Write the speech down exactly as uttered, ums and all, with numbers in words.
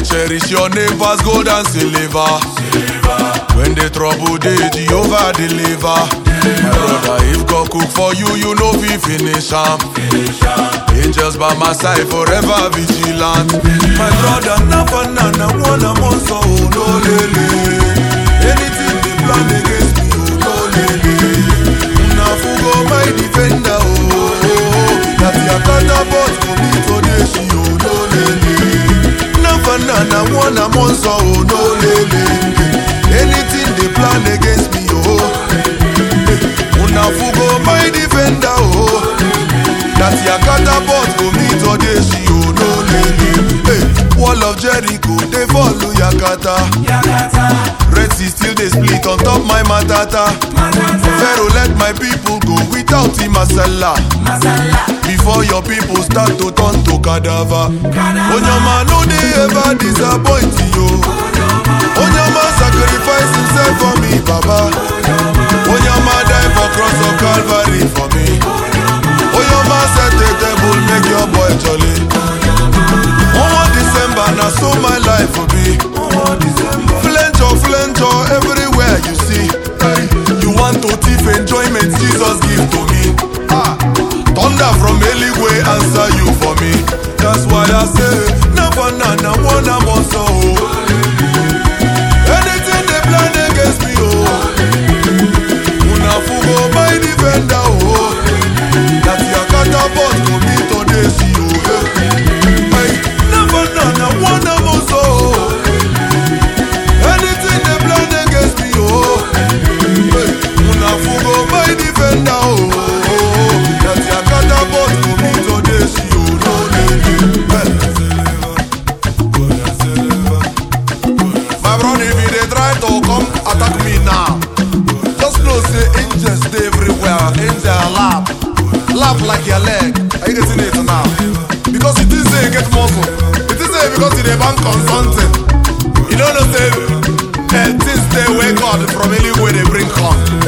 cherish your name pass gold and silver. When the trouble dey, Jehovah deliver. My brother, if God cook for you, you know we finish am. Angels by my side, forever vigilant. My brother, na banana, one a month, so no lele. Anything they plan against me, oh no lele. Na fugo my defender, oh. That your catapult go me today, she oh no lele. Na banana, one a month, so no lele. Anything they plan against me, oh. Una fugo my defender, oh. That your catapult go me today, she oh no lady. Hey, wall of Jericho, they follow Yakata. Red Sea still they split on top my matata. Pharaoh let my people go without him masala. Before your people start to turn to cadaver. Onyama no they ever disappoint you. Onyama sacrifice himself for me, Baba. Onyama die for cross of Calvary for me. Onyama set a table, make your boy jolly. One December, now so my life will be. Flenjo, flenjo, everywhere you see. You want to thief enjoyment, Jesus give to me. Thunder from Eligwe answer you for me. That's why I say, never nana, one am also. Anything they plan against me, oh. Una fugo my defender, oh. That your catapult go me today, see you. Hey, never nana, one am also. Anything they plan against me, oh. Hey, una fugo my defender, oh. That your catapult go me today, see you. No, hey. My brother, if they try to come attack me now, just know say angels stay everywhere. Angel laugh, laugh like your leg. Are you getting it now? Because you didn't say you get muscle. It is say because you dey bank on something. You don't know say uh, things they wake up from anywhere they bring come.